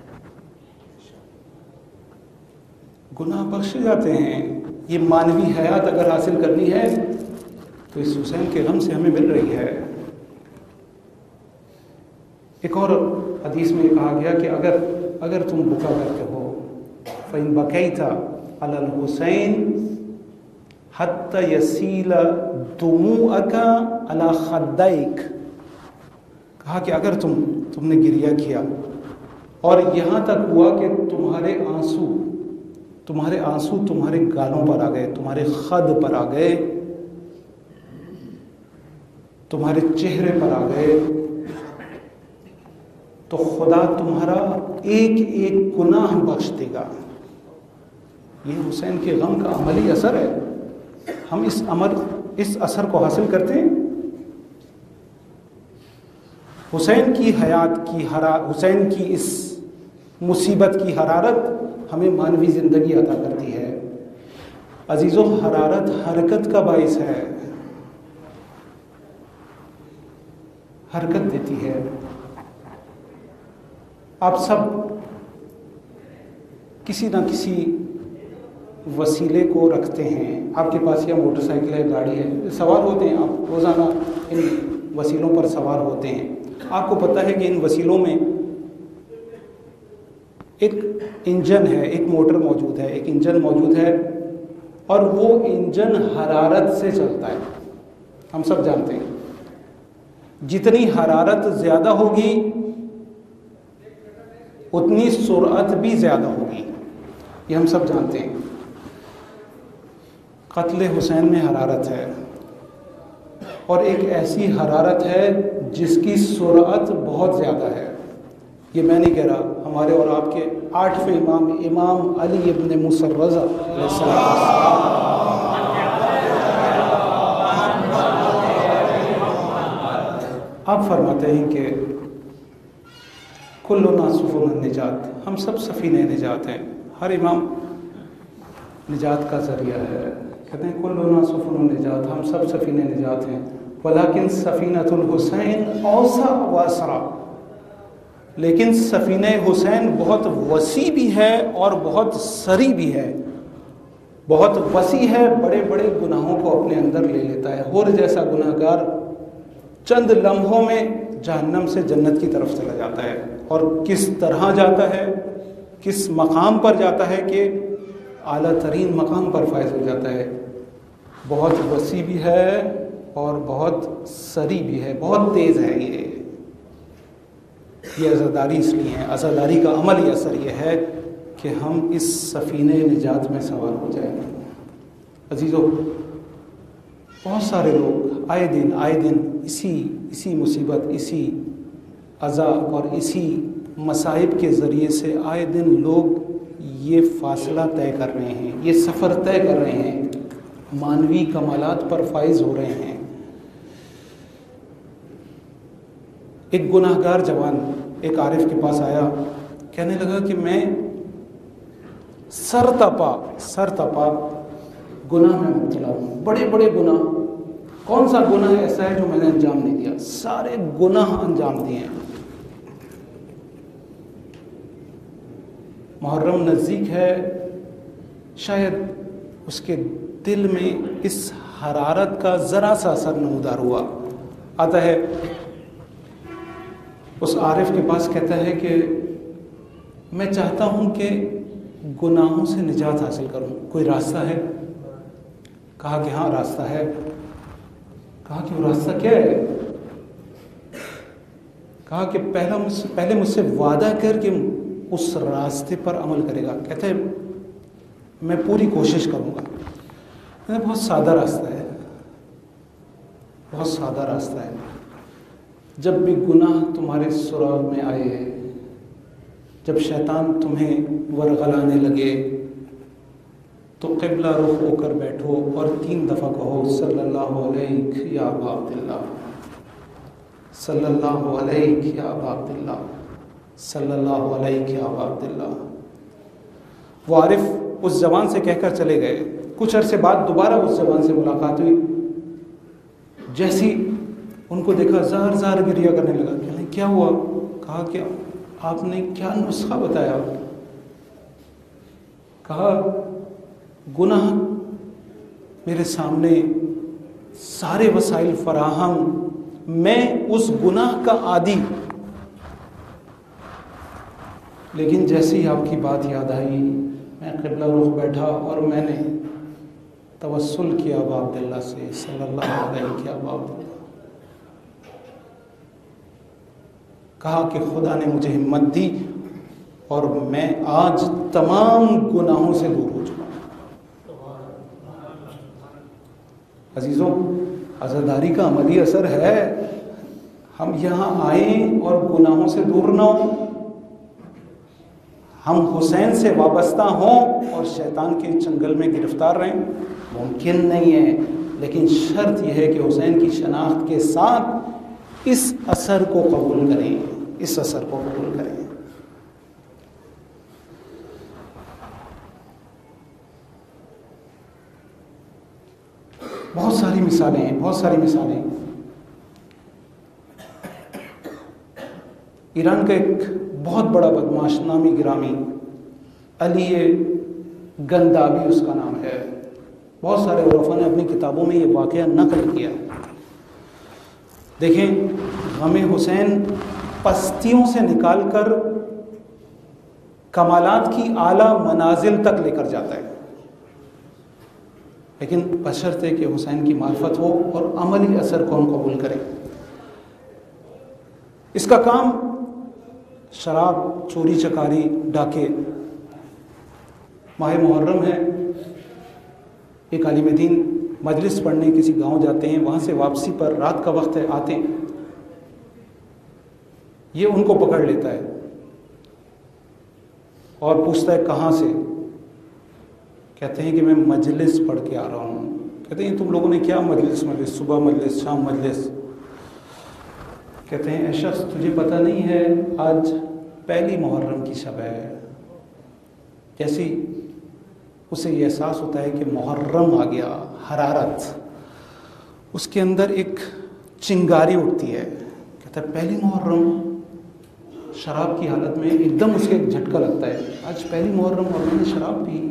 گناہ بخشے جاتے ہیں۔ یہ مانوی حیات اگر حاصل کرنی ہے تو اس حسین کے غم سے ہمیں مل رہی ہے۔ ایک اور حدیث میں یہ کہا گیا کہ اگر اگر تم بکا کرتے ہو فَإِن بَكَيْتَ عَلَى الْحُسَيْنِ حَتَّى يَسِيلَ دُمُوعَكَ عَلَى خَدَّيْكَ، کہا کہ اگر تم تم نے گریہ کیا اور یہاں تک ہوا کہ تمہارے آنسو تمہارے آنسو تمہارے گالوں پر آ گئے، تمہارے خد پر آ گئے، تمہارے چہرے پر آ گئے، تو خدا تمہارا ایک ایک گناہ بخش دے گا۔ یہ حسین کے غم کا عملی اثر ہے۔ ہم اس عمل اس اثر کو حاصل کرتے ہیں۔ حسین کی حیات کی حرارت، حسین کی اس مصیبت کی حرارت ہمیں مانوی زندگی عطا کرتی ہے۔ عزیزو، حرارت حرکت کا باعث ہے، حرکت دیتی ہے۔ آپ سب کسی نہ کسی وسیلے کو رکھتے ہیں، آپ کے پاس یا موٹر سائیکل ہے، گاڑی ہے، سوار ہوتے ہیں، آپ روزانہ ان وسیلوں پر سوار ہوتے ہیں۔ آپ کو پتہ ہے کہ ان وسیلوں میں ایک انجن ہے، ایک موٹر موجود ہے، ایک انجن موجود ہے، اور وہ انجن حرارت سے چلتا ہے. ہم سب جانتے ہیں جتنی حرارت زیادہ ہوگی اتنی سرعت بھی زیادہ ہوگی، یہ ہم سب جانتے ہیں. قتل حسین میں حرارت ہے، اور ایک ایسی حرارت ہے جس کی سرعت بہت زیادہ ہے. یہ میں نہیں کہہ رہا، ہمارے اور آپ کے آٹھویں امام امام علی ابن موسیٰ الرضا علیہ السلام آپ فرماتے ہیں کہ کلنا سفن النجات، ہم سب سفینہ نجات ہیں. ہر امام نجات کا ذریعہ ہے. کہتے ہیں کلنا سفن النجات، ہم سب سفینہ نجات ہیں. ولیکن سفینۃ الحسین اوسع واسع، لیکن سفینہ حسین بہت وسیع بھی ہے اور بہت سری بھی ہے. بہت وسیع ہے، بڑے بڑے گناہوں کو اپنے اندر لے لیتا ہے. ہور جیسا گناہ گار چند لمحوں میں جہنم سے جنت کی طرف چلا جاتا ہے. اور کس طرح جاتا ہے، کس مقام پر جاتا ہے کہ اعلیٰ ترین مقام پر فائز ہو جاتا ہے. بہت وسیع بھی ہے اور بہت سری بھی ہے، بہت تیز ہے. یہ یہ عزاداری اس لیے ہے، عزاداری کا عملی اثر یہ ہے کہ ہم اس سفینہ نجات میں سوار ہو جائیں. عزیزو، بہت سارے لوگ آئے دن آئے دن اسی اسی مصیبت، اسی عذاب اور اسی مصائب کے ذریعے سے آئے دن لوگ یہ فاصلہ طے کر رہے ہیں، یہ سفر طے کر رہے ہیں، مانوی کمالات پر فائز ہو رہے ہیں. ایک گناہ گار جوان ایک عارف کے پاس آیا، کہنے لگا کہ میں سر تپا سر تپا گناہ میں مبتلا ہوں، بڑے بڑے گناہ. کون سا گناہ ایسا ہے جو میں نے انجام نہیں دیا؟ سارے گناہ انجام دیے ہیں. محرم نزدیک ہے، شاید اس کے دل میں اس حرارت کا ذرا سا اثر نمودار ہوا. آتا ہے اس عارف کے پاس، کہتا ہے کہ میں چاہتا ہوں کہ گناہوں سے نجات حاصل کروں، کوئی راستہ ہے؟ کہا کہ ہاں راستہ ہے. کہا کہ وہ راستہ کیا ہے؟ کہا کہ پہلا مجھ سے پہلے مجھ سے وعدہ کر کہ اس راستے پر عمل کرے گا. کہتا ہے میں پوری کوشش کروں گا. بہت سادہ راستہ ہے، بہت سادہ راستہ ہے. جب بھی گناہ تمہارے سراغ میں آئے، جب شیطان تمہیں ورغلانے لگے، تو قبلہ رخ ہو کر بیٹھو اور تین دفعہ کہو صلی اللہ علیہ یا ابا عبداللہ، صلی اللہ علیہ یا ابا عبداللہ، صلی اللہ علیہ یا ابا عبداللہ. وہ عارف اس زبان سے کہہ کر چلے گئے. کچھ عرصے بعد دوبارہ اس زبان سے ملاقات ہوئی. جیسی ان کو دیکھا زار زار گریہ کرنے لگا. کہنے کیا ہوا؟ کہا کہ آپ نے کیا نسخہ بتایا؟ کہا گناہ میرے سامنے سارے وسائل فراہم، میں اس گناہ کا عادی، لیکن جیسے ہی آپ کی بات یاد آئی میں قبلہ رخ بیٹھا اور میں نے توسل کیا ابا عبداللہ سے صلی اللہ علیہ کیا ابا عبداللہ. کہا کہ خدا نے مجھے ہمت دی اور میں آج تمام گناہوں سے دور ہو چکا ہوں. عزیزوں، عزاداری کا عملی اثر ہے. ہم یہاں آئیں اور گناہوں سے دور نہ ہوں، ہم حسین سے وابستہ ہوں اور شیطان کے چنگل میں گرفتار رہیں، ممکن نہیں ہے. لیکن شرط یہ ہے کہ حسین کی شناخت کے ساتھ اس اثر کو قبول کریں، اس اثر کو قبول کریں. بہت ساری مثالیں ہیں، بہت ساری مثالیں. ایران کا ایک بہت بڑا بدماش نامی گرامی علی گندابی اس کا نام ہے. بہت سارے عرفا نے اپنی کتابوں میں یہ واقعہ نقل کیا ہے. دیکھیں، غم حسین پستیوں سے نکال کر کمالات کی اعلیٰ منازل تک لے کر جاتا ہے، لیکن بشرط ہے کہ حسین کی معرفت ہو اور عملی اثر کو ہم قبول کریں۔ اس کا کام شراب، چوری چکاری، ڈاکے۔ ماہ محرم ہے، ایک عالم دین مجلس پڑھنے کسی گاؤں جاتے ہیں، وہاں سے واپسی پر رات کا وقت ہے، آتے ہیں، یہ ان کو پکڑ لیتا ہے اور پوچھتا ہے کہاں سے؟ کہتے ہیں کہ میں مجلس پڑھ کے آ رہا ہوں۔ کہتے ہیں تم لوگوں نے کیا مجلس مجلس صبح مجلس شام مجلس؟ کہتے ہیں اے شخص تجھے پتہ نہیں ہے آج پہلی محرم کی شب ہے۔ جیسی اسے یہ احساس ہوتا ہے کہ محرم آ گیا، حرارت، اس کے اندر ایک چنگاری اٹھتی ہے۔ کہتا ہے پہلی محرم، شراب کی حالت میں ایک دم اسے ایک جھٹکا لگتا ہے، آج پہلی محرم اور میں نے شراب پی۔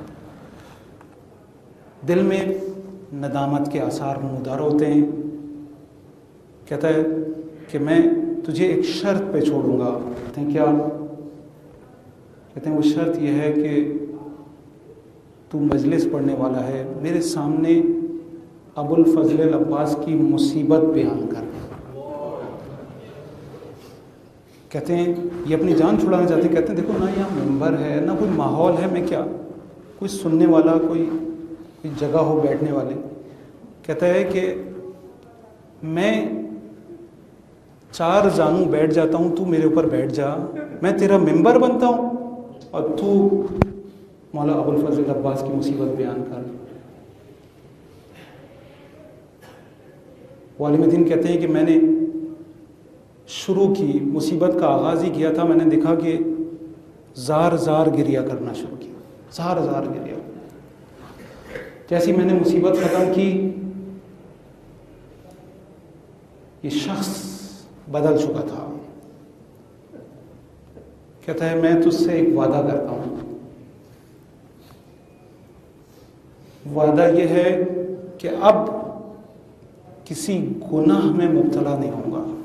دل میں ندامت کے آثار نمودار ہوتے ہیں۔ کہتا ہے کہ میں تجھے ایک شرط پہ چھوڑوں گا۔ کہتے ہیں کیا؟ کہتے ہیں وہ شرط یہ ہے کہ تو مجلس پڑھنے والا ہے، میرے سامنے ابو الفضل العباس کی مصیبت بیان کر۔ کہتے ہیں یہ اپنی جان چھڑانا چاہتے ہیں۔ کہتے ہیں دیکھو نہ یہاں ممبر ہے، نہ کوئی ماحول ہے، میں کیا کوئی سننے والا، کوئی کوئی جگہ ہو بیٹھنے والے۔ کہتا ہے کہ میں چار زانوں بیٹھ جاتا ہوں، تو میرے اوپر بیٹھ جا، میں تیرا ممبر بنتا ہوں اور تو مولا ابو الفضل عباس کی مصیبت بیان کر۔ عالم دین کہتے ہیں کہ میں نے شروع کی، مصیبت کا آغاز ہی کیا تھا، میں نے دیکھا کہ زار زار گریا کرنا شروع کیا، زار زار گریا۔ جیسی میں نے مصیبت ختم کی، یہ شخص بدل چکا تھا۔ کہتا ہے میں تجھ سے ایک وعدہ کرتا ہوں، وعدہ یہ ہے کہ اب کسی گناہ میں مبتلا نہیں ہوں گا۔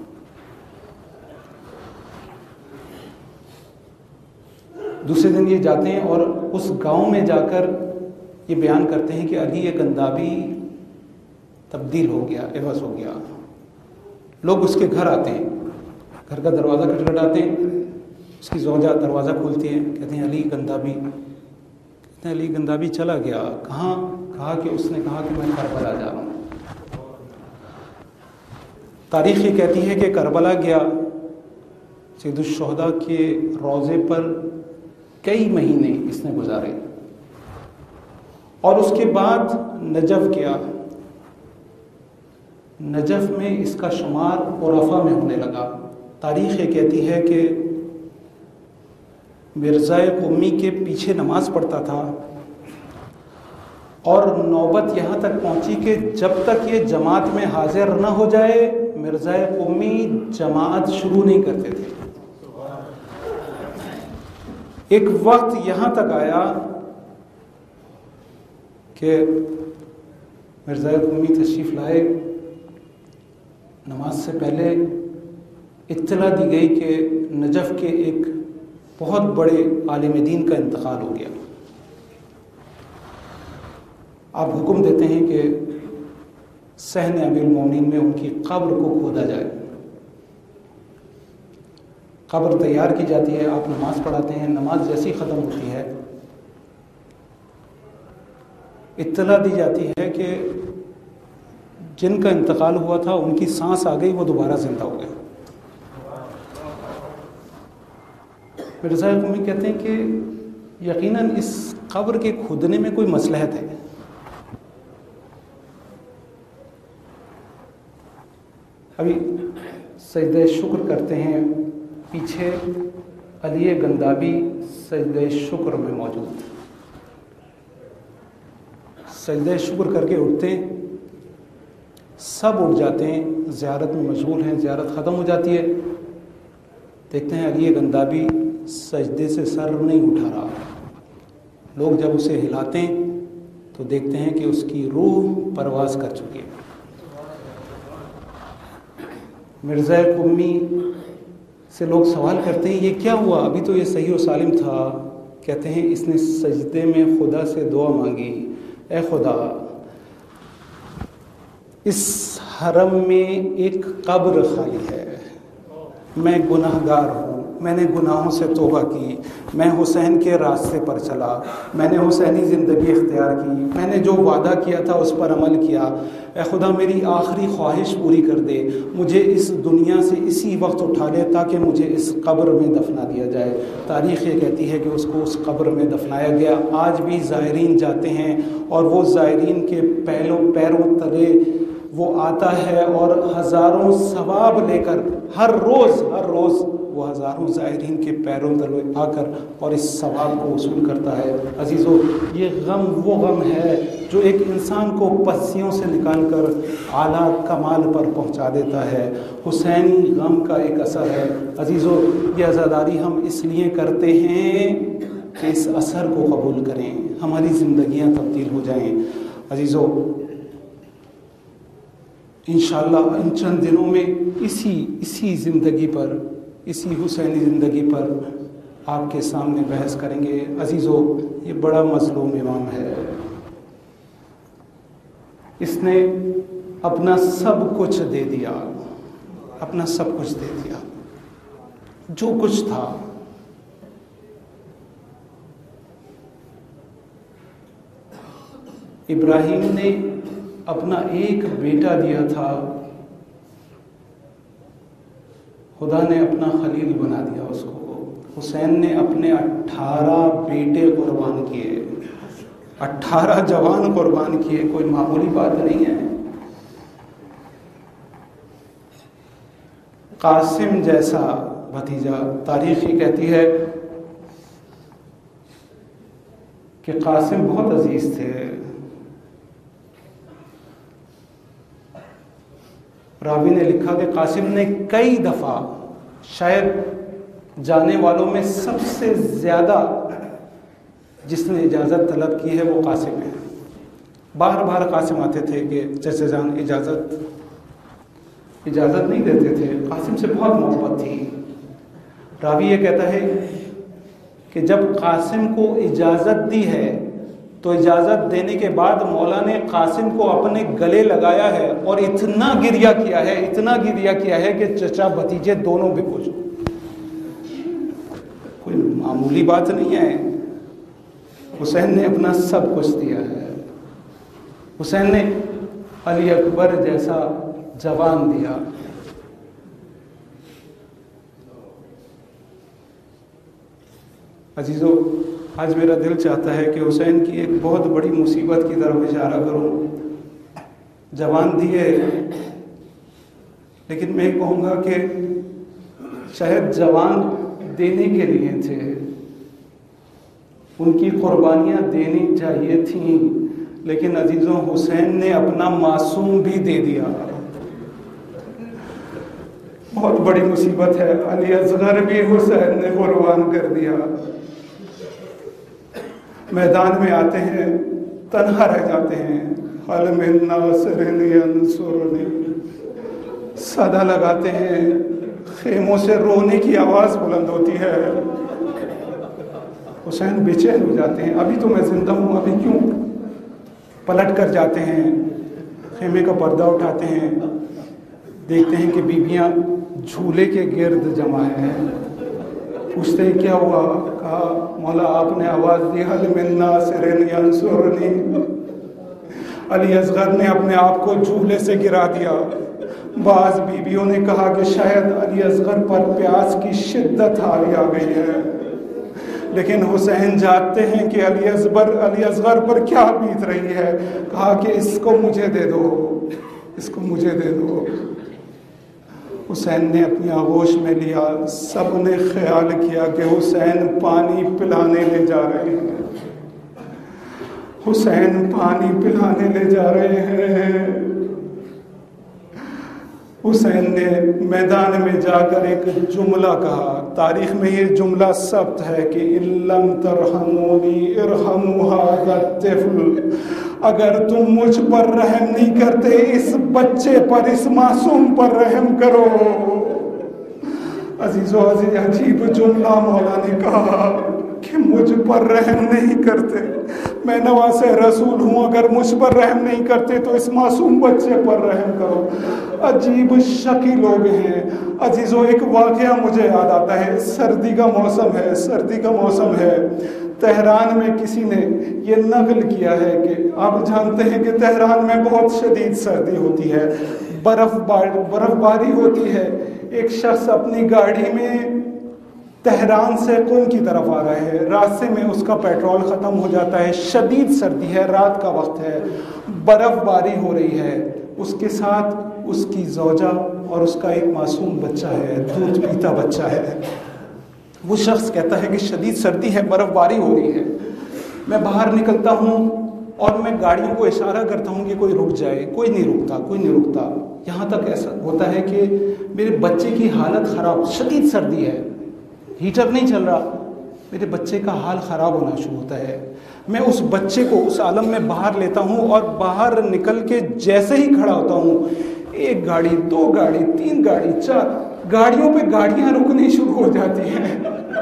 دوسرے دن یہ جاتے ہیں اور اس گاؤں میں جا کر یہ بیان کرتے ہیں کہ علی گندابی تبدیل ہو گیا، عوض ہو گیا۔ لوگ اس کے گھر آتے ہیں، گھر کا دروازہ کھٹکھٹاتے ہیں، اس کی زوجہ دروازہ کھولتی ہے، کہتے ہیں علی گندابی۔ کہتے ہیں علی گندابی چلا گیا، کہاں؟ کہا کہ اس نے کہا کہ میں کربلا جا رہا ہوں۔ تاریخ یہ کہتی ہے کہ کربلا گیا، سید الشہداء کے روضے پر کئی مہینے اس نے گزارے، اور اس کے بعد نجف گیا۔ نجف میں اس کا شمار عرفا میں ہونے لگا۔ تاریخ یہ کہتی ہے کہ مرزا قمی کے پیچھے نماز پڑھتا تھا، اور نوبت یہاں تک پہنچی کہ جب تک یہ جماعت میں حاضر نہ ہو جائے مرزا قمی جماعت شروع نہیں کرتے تھے۔ ایک وقت یہاں تک آیا کہ مرزا قمی تشریف لائے، نماز سے پہلے اطلاع دی گئی کہ نجف کے ایک بہت بڑے عالم دین کا انتقال ہو گیا۔ آپ حکم دیتے ہیں کہ صحن امیر المومنین میں ان کی قبر کو کھودا جائے۔ قبر تیار کی جاتی ہے، آپ نماز پڑھاتے ہیں، نماز جیسی ختم ہوتی ہے اطلاع دی جاتی ہے کہ جن کا انتقال ہوا تھا ان کی سانس آ گئی، وہ دوبارہ زندہ ہو گئے۔ مرزا قمی کہتے ہیں کہ یقیناً اس قبر کے کھودنے میں کوئی مصلحت ہے۔ ابھی سجدہ شکر کرتے ہیں، پیچھے علی گندابی سجدہ شکر میں موجود، سجدہ شکر کر کے اٹھتے ہیں، سب اٹھ جاتے ہیں، زیارت میں مشغول ہیں، زیارت ختم ہو جاتی ہے، دیکھتے ہیں علی گندابی سجدے سے سر نہیں اٹھا رہا۔ لوگ جب اسے ہلاتے ہیں تو دیکھتے ہیں کہ اس کی روح پرواز کر چکی ہے۔ مرزا قمی سے لوگ سوال کرتے ہیں یہ کیا ہوا، ابھی تو یہ صحیح و سالم تھا. کہتے ہیں اس نے سجدے میں خدا سے دعا مانگی، اے خدا اس حرم میں ایک قبر خالی ہے، میں گناہ گار ہوں، میں نے گناہوں سے توبہ کی، میں حسین کے راستے پر چلا، میں نے حسینی زندگی اختیار کی، میں نے جو وعدہ کیا تھا اس پر عمل کیا. اے خدا میری آخری خواہش پوری کر دے، مجھے اس دنیا سے اسی وقت اٹھا لے تاکہ مجھے اس قبر میں دفنا دیا جائے. تاریخ یہ کہتی ہے کہ اس کو اس قبر میں دفنایا گیا. آج بھی زائرین جاتے ہیں اور وہ زائرین کے پیروں پیروں تلے وہ آتا ہے اور ہزاروں ثواب لے کر ہر روز ہر روز وہ ہزاروں زائرین کے پیروں تلے آ کر اور اس ثواب کو وصول کرتا ہے. عزیزو یہ غم وہ غم ہے جو ایک انسان کو پسیوں سے نکال کر اعلیٰ کمال پر پہنچا دیتا ہے. حسینی غم کا ایک اثر ہے. عزیزو یہ عزاداری ہم اس لیے کرتے ہیں کہ اس اثر کو قبول کریں، ہماری زندگیاں تبدیل ہو جائیں. عزیزو انشاءاللہ ان چند دنوں میں اسی اسی زندگی پر، اسی حسینی زندگی پر آپ کے سامنے بحث کریں گے. عزیزو یہ بڑا مظلوم امام ہے، اس نے اپنا سب کچھ دے دیا، اپنا سب کچھ دے دیا، جو کچھ تھا. ابراہیم نے اپنا ایک بیٹا دیا تھا، خدا نے اپنا خلیل بنا دیا اس کو. حسین نے اپنے اٹھارہ بیٹے قربان کیے، اٹھارہ جوان قربان کیے، کوئی معمولی بات نہیں ہے. قاسم جیسا بھتیجا، تاریخ ہی کہتی ہے کہ قاسم بہت عزیز تھے. راوی نے لکھا کہ قاسم نے کئی دفعہ، شاید جانے والوں میں سب سے زیادہ جس نے اجازت طلب کی ہے وہ قاسم ہے. بار بار قاسم آتے تھے کہ چچا جان اجازت اجازت نہیں دیتے تھے. قاسم سے بہت محبت تھی. راوی یہ کہتا ہے کہ جب قاسم کو اجازت دی ہے تو اجازت دینے کے بعد مولا نے قاسم کو اپنے گلے لگایا ہے اور اتنا گریہ کیا ہے اتنا گریہ کیا ہے کہ چچا بھتیجے دونوں بے ہوش. کوئی معمولی بات نہیں ہے. حسین نے اپنا سب کچھ دیا ہے. حسین نے علی اکبر جیسا جوان دیا. عزیزو آج میرا دل چاہتا ہے کہ حسین کی ایک بہت بڑی مصیبت کی طرف اشارہ کروں. جوان دیے، لیکن میں کہوں گا کہ شاید جوان دینے کے لیے تھے، ان کی قربانیاں دینی چاہیے تھیں، لیکن عزیزوں حسین نے اپنا معصوم بھی دے دیا. بہت بڑی مصیبت ہے. علی اصغر بھی حسین نے قربان کر دیا. میدان میں آتے ہیں تنہا رہ جاتے ہیں. حل من ناصر ینصرنی، صدا لگاتے ہیں، خیموں سے رونے کی آواز بلند ہوتی ہے. حسین بے چین ہو جاتے ہیں، ابھی تو میں زندہ ہوں، ابھی کیوں؟ پلٹ کر جاتے ہیں، خیمے کا پردہ اٹھاتے ہیں، دیکھتے ہیں کہ بیویاں جھولے کے گرد جمع ہیں. پوچھتے ہیں کیا ہوا؟ کہا مولا آپ نے آواز دی حل من ناصر ینصرنی. علی اصغر نے اپنے آپ کو جھولے سے گرا دیا. بعض بیویوں نے کہا کہ شاید علی اصغر پر پیاس کی شدت حاوی آ گئی ہے، لیکن حسین جانتے ہیں کہ علی اصغر علی اصغر پر کیا بیت رہی ہے. کہا کہ اس کو مجھے دے دو، اس کو مجھے دے دو. حسین نے اپنی آغوش میں لیا. سب نے خیال کیا کہ حسین پانی پلانے لے جا رہے ہیں، حسین پانی پلانے لے جا رہے ہیں. حسین نے میدان میں جا کر ایک جملہ کہا. تاریخ میں یہ جملہ ثبت ہے کہ اِلَّمْ تَرْحَمُونِي ارْحَمُوا هَذَا الطِّفْلَ، اگر تم مجھ پر رحم نہیں کرتے اس بچے پر، اس معصوم پر رحم کرو. عزیزو عزیز عجیب جملہ مولا نے کہا کہ مجھ پر رحم نہیں کرتے، میں نواز رسول ہوں، اگر مجھ پر رحم نہیں کرتے تو اس معصوم بچے پر رحم کرو۔ عجیب شکی لوگ ہیں عزیزو۔ ایک واقعہ مجھے یاد آتا ہے، سردی کا موسم ہے، سردی کا موسم ہے، تہران میں کسی نے یہ نقل کیا ہے کہ آپ جانتے ہیں کہ تہران میں بہت شدید سردی ہوتی ہے، برف برف باری ہوتی ہے۔ ایک شخص اپنی گاڑی میں تہران سے قم کی طرف آ رہا ہے، راستے میں اس کا پیٹرول ختم ہو جاتا ہے، شدید سردی ہے، رات کا وقت ہے، برف باری ہو رہی ہے، اس کے ساتھ اس کی زوجہ اور اس کا ایک معصوم بچہ ہے، دودھ پیتا بچہ ہے۔ وہ شخص کہتا ہے کہ شدید سردی ہے، برف باری ہو رہی ہے، میں باہر نکلتا ہوں اور میں گاڑیوں کو اشارہ کرتا ہوں کہ کوئی رک جائے، کوئی نہیں رکتا، کوئی نہیں رکتا، یہاں تک ایسا ہوتا ہے کہ میرے بچے کی حالت خراب، شدید سردی ہے، ہیٹر نہیں چل رہا، میرے بچے کا حال خراب ہونا شروع ہوتا ہے۔ میں اس بچے کو اس عالم میں باہر لیتا ہوں اور باہر نکل کے جیسے ہی کھڑا ہوتا ہوں، ایک گاڑی، دو گاڑی، تین گاڑی، چار گاڑیوں پہ گاڑیاں رکنی شروع ہو جاتی ہیں۔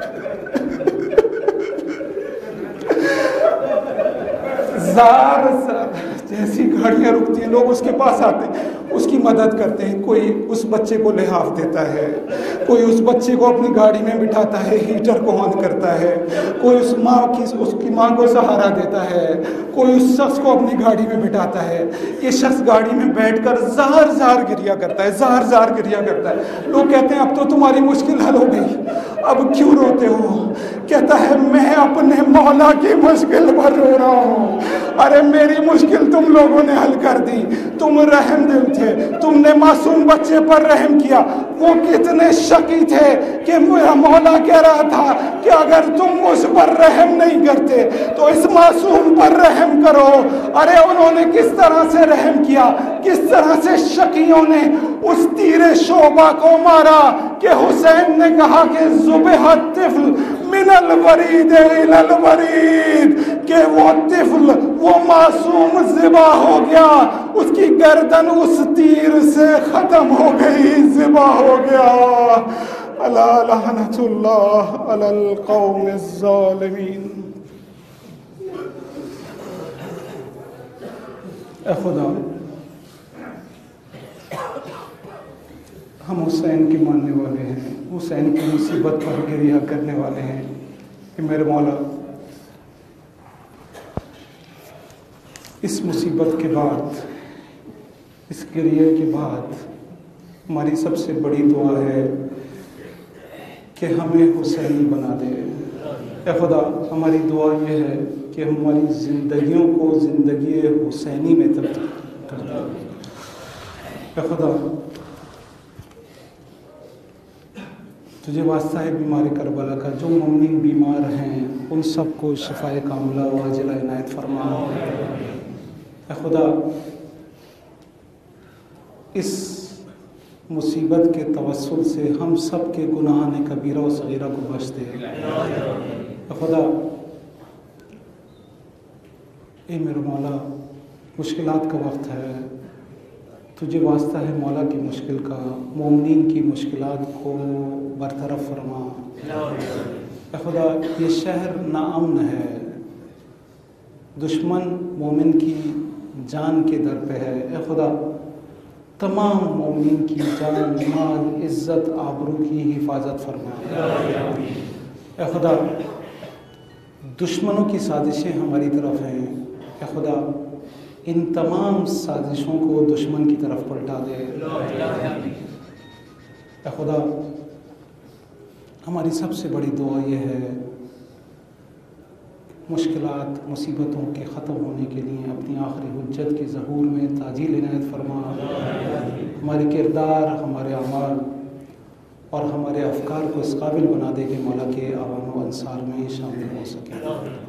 زار زار جیسی گاڑیاں رکتی ہیں، لوگ اس کے پاس آتے ہیں، اس کی مدد کرتے ہیں، کوئی اس بچے کو لحاف دیتا ہے، کوئی اس بچے کو اپنی گاڑی میں بٹھاتا ہے، ہیٹر کو آن کرتا ہے، کوئی اس ماں کی اس کی ماں کو سہارا دیتا ہے، کوئی اس شخص کو اپنی گاڑی میں بٹھاتا ہے۔ یہ شخص گاڑی میں بیٹھ کر زار زار گریا کرتا ہے، زار زار گریا کرتا ہے۔ لوگ کہتے ہیں اب تو تمہاری مشکل حل ہو گئی، اب کیوں روتے ہو؟ کہتا ہے میں اپنے مولا کی مشکل پر رو رہا ہوں۔ ارے میری مشکل تم لوگوں نے حل کر دی، تم رحم دل تھے، تم نے معصوم بچے پر رحم کیا۔ وہ کتنے شکی تھے کہ میرا مولا کہہ رہا تھا کہ اگر تم اس پر رحم نہیں کرتے تو اس معصوم پر رحم کرو۔ ارے انہوں نے کس طرح سے رحم کیا، کس طرح سے شکیوں نے اس تیر شعبہ کو مارا کہ حسین نے کہا کہ ذبح الطفل من الورید الی الورید، کہ وہ طفل، وہ معصوم ذبح ہو گیا، اس کی گردن اس تیر سے ختم ہو گئی، ذبح ہو گیا۔ الا لعنۃ اللہ علی القوم الظالمین۔ اے خدا، ہم حسین کے ماننے والے ہیں، حسین کی مصیبت پر گریہ کرنے والے ہیں کہ میرے مولا اس مصیبت کے بعد، اس گریہ کے بعد ہماری سب سے بڑی دعا ہے کہ ہمیں حسینی بنا دے۔ اے خدا، ہماری دعا یہ ہے کہ ہماری زندگیوں کو زندگی حسینی میں تبدیل کر دے۔ اے خدا، تجھے واسطہ ہے بیمار کربلا کا، جو مومنین بیمار ہیں ان سب کو شفائے کاملہ و عاجلہ عنایت فرما۔ اے خدا، اس مصیبت کے توسل سے ہم سب کے گناہان کبیرہ و صغیرہ کو بخش دے۔ اے خدا، اے میرے مولا، مشکلات کا وقت ہے، تجھے واسطہ ہے مولا کی مشکل کا، مومنین کی مشکلات کو برطرف فرما۔ اے خدا، یہ شہر ناامن ہے، دشمن مومن کی جان کے در پہ ہے۔ اے خدا، تمام مومنین کی جان، مال، عزت، آبرو کی حفاظت فرما۔ اے خدا، دشمنوں کی سازشیں ہماری طرف ہیں، اے خدا ان تمام سازشوں کو دشمن کی طرف پلٹا دے۔ اے خدا، ہماری سب سے بڑی دعا یہ ہے، مشکلات، مصیبتوں کے ختم ہونے کے لیے اپنی آخری حجت کے ظہور میں تعجیل عنایت فرما۔ ہمارے کردار، ہمارے اعمال اور ہمارے افکار کو اس قابل بنا دے کہ مولا کے عوام و انصار میں شامل ہو سکے۔